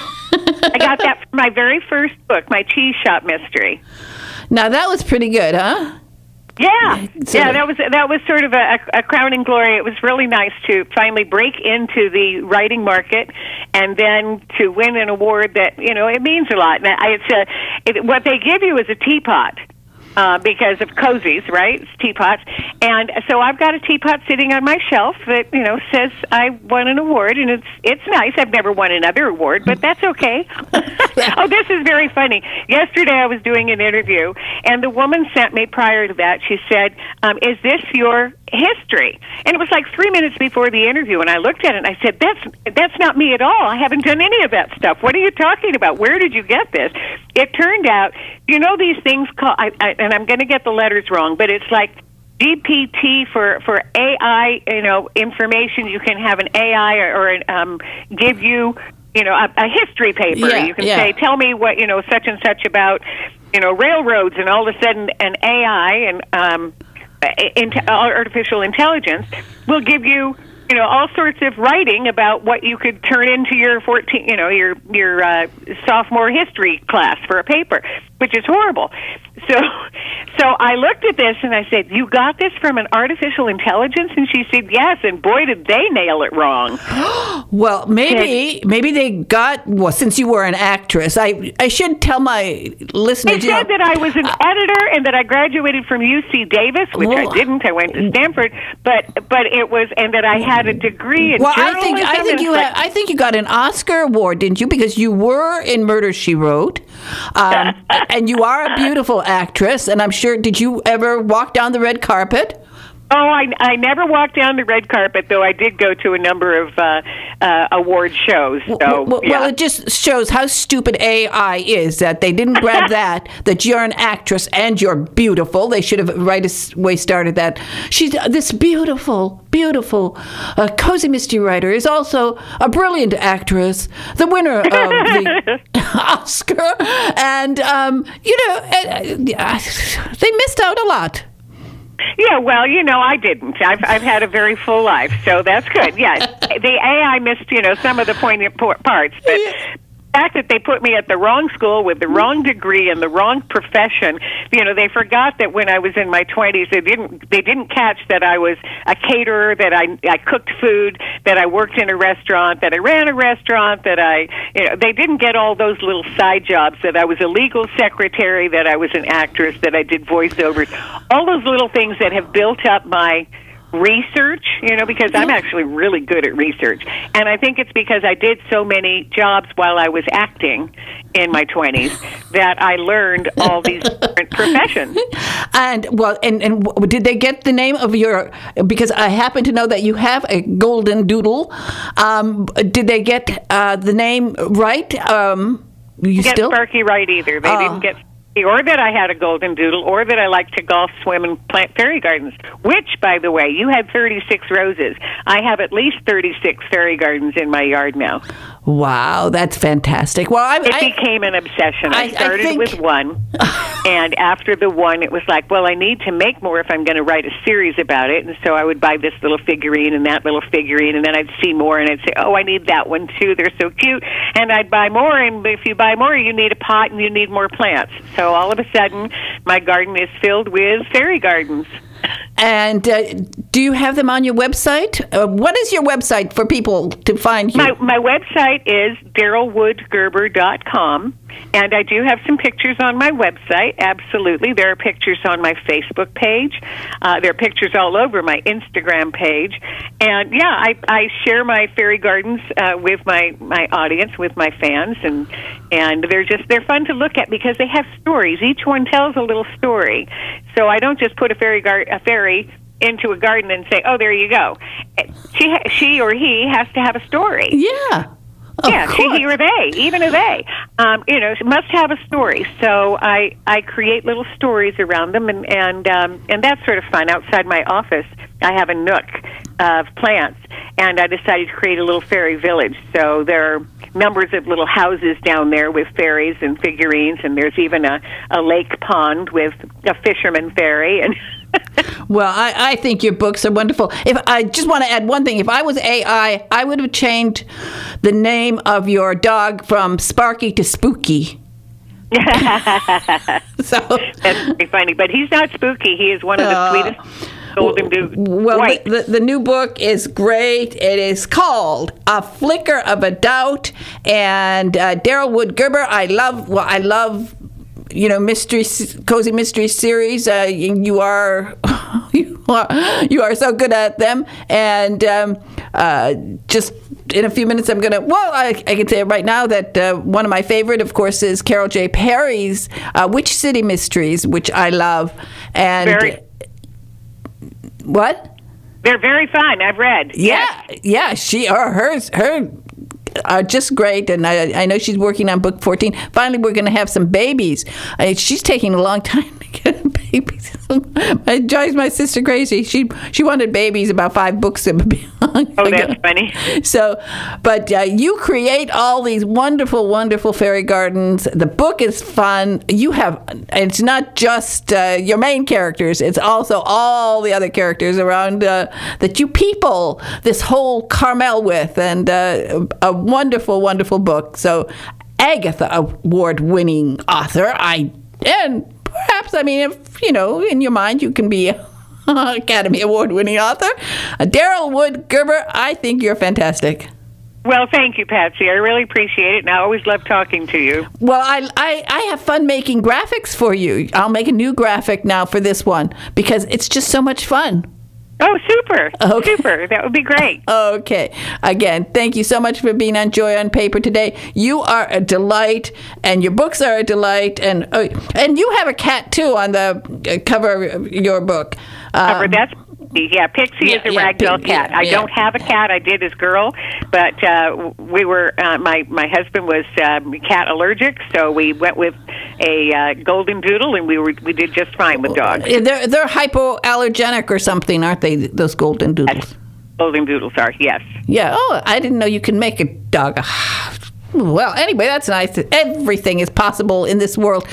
I got that from my very first book, my Cheese Shop Mystery. Now that was pretty good, huh? Yeah, so, yeah, that was that was sort of a, a crowning glory. It was really nice to finally break into the writing market, and then to win an award that you know it means a lot. And I, it's a it, what they give you is a teapot. Uh, because of cozies, right? It's teapots. And so I've got a teapot sitting on my shelf that, you know, says I won an award, and it's it's nice. I've never won another award, but that's okay. Oh, this is very funny. Yesterday I was doing an interview, and the woman sent me prior to that, she said, um, is this your history? And it was like three minutes before the interview, and I looked at it, and I said, that's that's not me at all. I haven't done any of that stuff. What are you talking about? Where did you get this? It turned out, you know these things called, I, I, and I'm going to get the letters wrong, but it's like G P T for, for A I, you know, information. You can have an A I or, or um, give you, you know, a, a history paper. Yeah, you can yeah. say, tell me what, you know, such and such about, you know, railroads, and all of a sudden an A I and um, in, artificial intelligence will give you, you know, all sorts of writing about what you could turn into your fourteen, you know, your your uh, sophomore history class for a paper, which is horrible. So, so I looked at this and I said, "You got this from an artificial intelligence?" And she said, "Yes." And boy, did they nail it wrong. Well, maybe maybe they got well. Since you were an actress, I I should tell my listeners. They you said know, that I was an editor and that I graduated from U C Davis, which well, I didn't. I went to Stanford, but but it was, and that I had a degree in well, journalism. I think I think and you like, had, I think you got an Oscar award, didn't you? Because you were in Murder, She Wrote, um, and you are a beautiful actress. And I'm sure. Did you ever walk down the red carpet? Oh, I, I never walked down the red carpet, though I did go to a number of uh, uh, award shows. So, well, well, yeah. well, it just shows how stupid A I is that they didn't grab that, that you're an actress and you're beautiful. They should have right away started that. She's this beautiful, beautiful uh, cozy mystery writer is also a brilliant actress, the winner of the Oscar. And, um, you know, uh, they missed out a lot. Yeah, well, you know, I didn't. I've I've had a very full life, so that's good. Yeah, the A I missed, you know, some of the poignant parts, but the fact that they put me at the wrong school with the wrong degree and the wrong profession, you know, they forgot that when I was in my twenties, they didn't they didn't catch that I was a caterer, that I I cooked food, that I worked in a restaurant, that I ran a restaurant, that I, you know, they didn't get all those little side jobs, that I was a legal secretary, that I was an actress, that I did voiceovers, all those little things that have built up my research, you know, because I'm actually really good at research. And I think it's because I did so many jobs while I was acting in my twenties that I learned all these different professions. And, well, and, and w- did they get the name of your, because I happen to know that you have a golden doodle. Um, did they get uh, the name right? Um, you Get still? Sparky right either. They Oh. didn't get or that I had a golden doodle, or that I like to golf, swim, and plant fairy gardens, which, by the way, you had thirty-six roses. I have at least thirty-six fairy gardens in my yard now. Wow, that's fantastic. Well, I, It I, became an obsession. I, I- I started think- with one, and after the one, it was like, well, I need to make more if I'm going to write a series about it. And so I would buy this little figurine and that little figurine, and then I'd see more, and I'd say, oh, I need that one too. They're so cute. And I'd buy more, and if you buy more, you need a pot and you need more plants. So all of a sudden, my garden is filled with fairy gardens. and uh, do you have them on your website? Uh, what is your website for people to find you? My my website is daryl wood gerber dot com, and I do have some pictures on my website, absolutely. There are pictures on my Facebook page. Uh, there are pictures all over my Instagram page. And, yeah, I, I share my fairy gardens uh, with my, my audience, with my fans, and and they're just they're fun to look at because they have stories. Each one tells a little story. So I don't just put a fairy gar- a fairy into a garden and say, "Oh, there you go." She she or he has to have a story. Yeah. Of yeah, she, course. he, or they, even a they. Um, you know, must have a story. So I I create little stories around them, and and um, and that's sort of fun. Outside my office, I have a nook of plants, and I decided to create a little fairy village. So there are numbers of little houses down there with fairies and figurines, and there's even a, a lake pond with a fisherman fairy. And Well, I, I think your books are wonderful. If I just want to add one thing, if I was A I, I would have changed the name of your dog from Sparky to Spooky. So that's pretty funny. But he's not spooky. He is one of the Uh, sweetest golden dudes. Well, White. the, the, the new book is great. It is called A Flicker of a Doubt. And uh, Daryl Wood Gerber, I love, well, I love, you know, mystery, cozy mystery series. Uh, you, you are, you are, you are so good at them. And um, uh, just in a few minutes, I'm going to, well, I, I can say right now that uh, one of my favorite, of course, is Carol J. Perry's uh, Witch City Mysteries, which I love. And Very- what? They're very fun. I've read. Yeah, yeah. She or hers, her are just great, and I, I know she's working on book fourteen. Finally, we're going to have some babies. I, she's taking a long time to get babies. It drives my sister crazy. She she wanted babies about five books ago. Oh, that's funny. So, but uh, you create all these wonderful, wonderful fairy gardens. The book is fun. You have, it's not just uh, your main characters, it's also all the other characters around uh, that you people this whole Carmel with, and uh, a wonderful, wonderful book. So, Agatha Award winning author. I, and perhaps, I mean, if, you know, in your mind, you can be Academy Award-winning author. Uh, Daryl Wood Gerber, I think you're fantastic. Well, thank you, Patsy. I really appreciate it, and I always love talking to you. Well, I, I, I have fun making graphics for you. I'll make a new graphic now for this one because it's just so much fun. Oh, super. Okay. Super. That would be great. Okay. Again, thank you so much for being on Joy on Paper today. You are a delight, and your books are a delight, and uh, and you have a cat, too, on the uh, cover of your book. Cover, Um, that's yeah, Pixie yeah, is a yeah, ragdoll Pig- cat. yeah, I yeah. don't have a cat. I did as girl, but uh, we were uh, my my husband was um, cat allergic, so we went with a uh, golden doodle, and we were we did just fine with dogs. They're, they're hypoallergenic or something, aren't they, those golden doodles? Yes. Golden doodles are, yes. Yeah. Oh, I didn't know you can make a dog. Well, anyway, that's nice. Everything is possible in this world,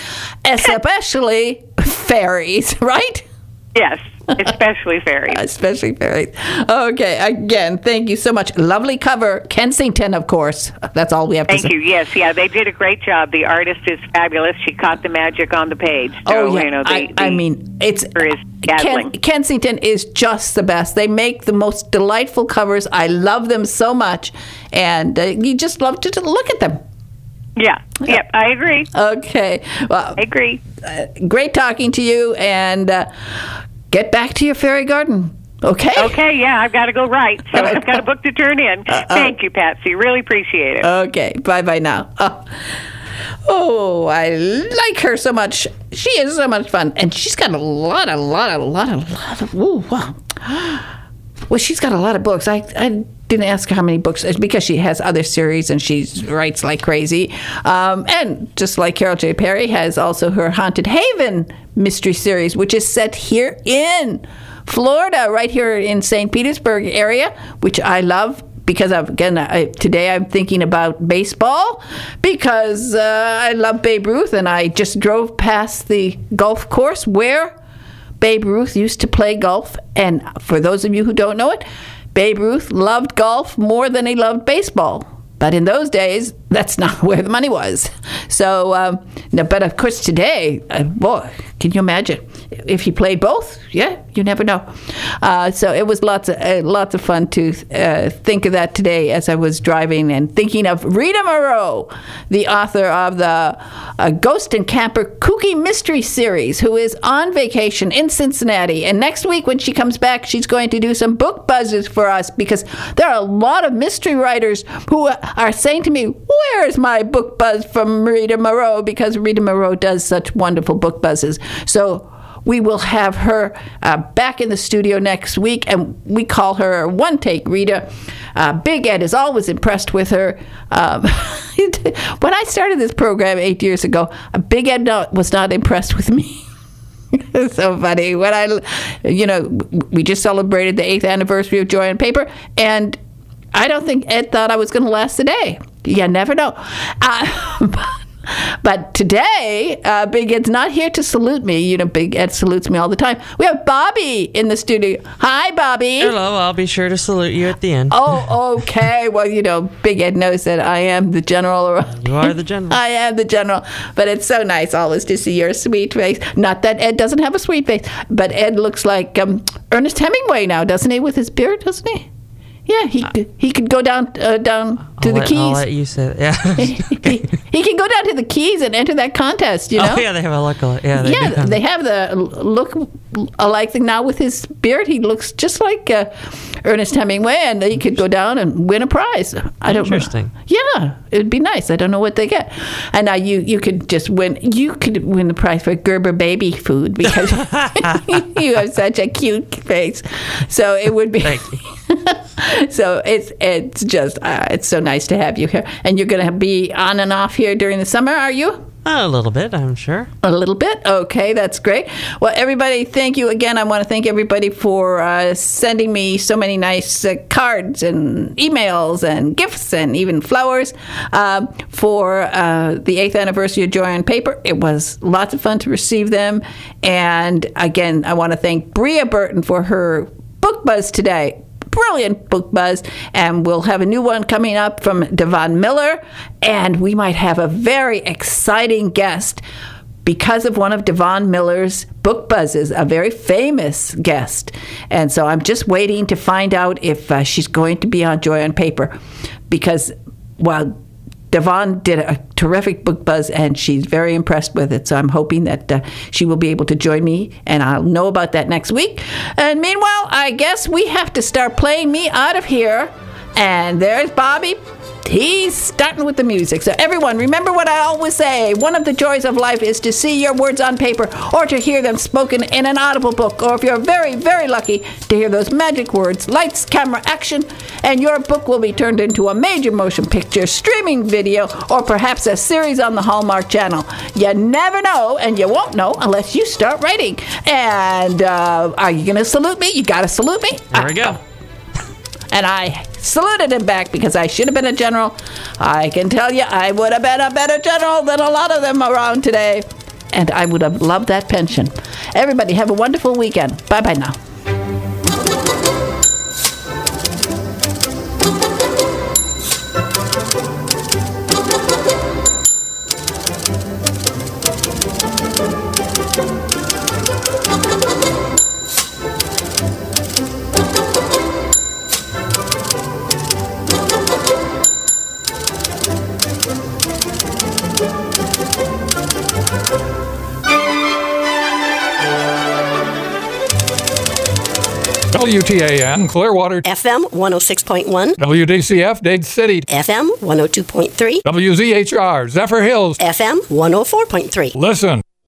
especially fairies, right? Yes, especially fairies. Especially fairies. Okay, again, thank you so much. Lovely cover. Kensington, of course. That's all we have to say. Thank you. Yes, yeah, they did a great job. The artist is fabulous. She caught the magic on the page. So, Oh, yeah. you know, the, I, the I mean, it's cover is dazzling. Ken, Kensington is just the best. They make the most delightful covers. I love them so much, and uh, you just love to, to look at them. Yeah, yep, I agree. Okay. Well, I agree. uh, great talking to you, and uh, get back to your fairy garden. Okay? Okay, yeah, I've got to go write, so I've got a book to turn in. Uh, uh, Thank you, Patsy. Really appreciate it. Okay, bye-bye now. Oh. oh, I like her so much. She is so much fun. And she's got a lot, a lot, a lot, a lot of... Ooh, wow. Well, she's got a lot of books. I, I didn't ask her how many books. It's because she has other series and she writes like crazy. Um, and just like Carol J. Perry has also her Haunted Haven mystery series, which is set here in Florida, right here in Saint Petersburg area, which I love. Because, I've, again, I, today I'm thinking about baseball because uh, I love Babe Ruth, and I just drove past the golf course where Babe Ruth used to play golf. And for those of you who don't know it, Babe Ruth loved golf more than he loved baseball. But in those days, that's not where the money was. So, um, no, but of course today, uh, boy, can you imagine if he played both? Yeah, you never know. Uh, so it was lots of uh, lots of fun to uh, think of that today as I was driving and thinking of Rita Moreau, the author of the uh, Ghost and Camper Kooky Mystery Series, who is on vacation in Cincinnati. And next week when she comes back, she's going to do some book buzzes for us because there are a lot of mystery writers who are saying to me, where's my book buzz from Rita Moreau? Because Rita Moreau does such wonderful book buzzes. So we will have her uh, back in the studio next week, and we call her One Take Rita. Uh, Big Ed is always impressed with her. Um, when I started this program eight years ago, uh, Big Ed not, was not impressed with me. It's so funny. When I, you know, we just celebrated the eighth anniversary of Joy on Paper, and I don't think Ed thought I was going to last the day. You never know. Uh, but, but today, uh, Big Ed's not here to salute me. You know, Big Ed salutes me all the time. We have Bobby in the studio. Hi, Bobby. Hello. I'll be sure to salute you at the end. Oh, okay. Well, you know, Big Ed knows that I am the general around. You are the general. I am the general. But it's so nice always to see your sweet face. Not that Ed doesn't have a sweet face, but Ed looks like um, Ernest Hemingway now, doesn't he, with his beard, doesn't he? Yeah, he uh, he could go down uh, down to I'll the let, Keys. I'll let you say that. Yeah. he, he can go down to the Keys and enter that contest, you know? Oh, yeah, they have a look alike. Yeah, they, yeah, do. they have the look alike thing now with his beard. He looks just like uh, Ernest Hemingway, and he could go down and win a prize. I don't Interesting. know. Yeah, it would be nice. I don't know what they get. And now you, you could just win. You could win the prize for Gerber baby food because you have such a cute face. So it would be. Thank you. So it's it's just uh, it's so nice to have you here, and you're going to be on and off here during the summer, are you? A little bit, I'm sure. A little bit? Okay, that's great. Well, everybody, thank you again. I want to thank everybody for uh, sending me so many nice uh, cards and emails and gifts and even flowers um, for uh, the eighth anniversary of Joy on Paper. It was lots of fun to receive them. And again, I want to thank Bria Burton for her book buzz today. Brilliant book buzz, and we'll have a new one coming up from Devon Miller, and we might have a very exciting guest because of one of Devon Miller's book buzzes, a very famous guest. And so I'm just waiting to find out if uh, she's going to be on Joy on Paper, because while Devon did a terrific book buzz, and she's very impressed with it. So I'm hoping that uh, she will be able to join me, and I'll know about that next week. And meanwhile, I guess we have to start playing me out of here. And there's Bobby. He's starting with the music. So everyone, remember what I always say. One of the joys of life is to see your words on paper or to hear them spoken in an audible book. Or if you're very, very lucky, to hear those magic words, lights, camera, action, and your book will be turned into a major motion picture, streaming video, or perhaps a series on the Hallmark Channel. You never know, and you won't know unless you start writing. And uh, are you going to salute me? You got to salute me? There we go. And I saluted him back because I should have been a general. I can tell you, I would have been a better general than a lot of them around today. And I would have loved that pension. Everybody have a wonderful weekend. Bye-bye now. W T A N, Clearwater. F M one oh six point one. W D C F, Dade City. F M one oh two point three. W Z H R, Zephyr Hills. F M one oh four point three. Listen.